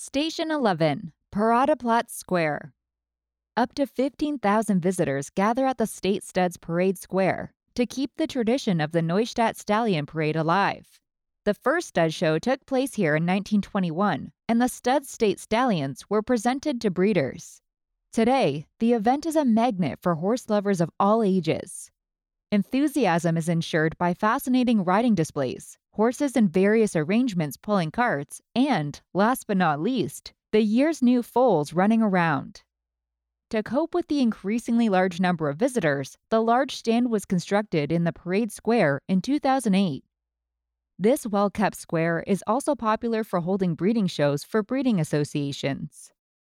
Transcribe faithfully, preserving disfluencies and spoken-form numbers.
Station eleven, Paradeplatz Square. Up to fifteen thousand visitors gather at the State Studs Parade Square to keep the tradition of the Neustadt Stallion Parade alive. The first stud show took place here in nineteen twenty-one, and the stud state stallions were presented to breeders. Today, the event is a magnet for horse lovers of all ages. Enthusiasm is ensured by fascinating riding displays, horses in various arrangements pulling carts, and, last but not least, the year's new foals running around. To cope with the increasingly large number of visitors, the large stand was constructed in the Parade Square in two thousand eight. This well-kept square is also popular for holding breeding shows for breeding associations.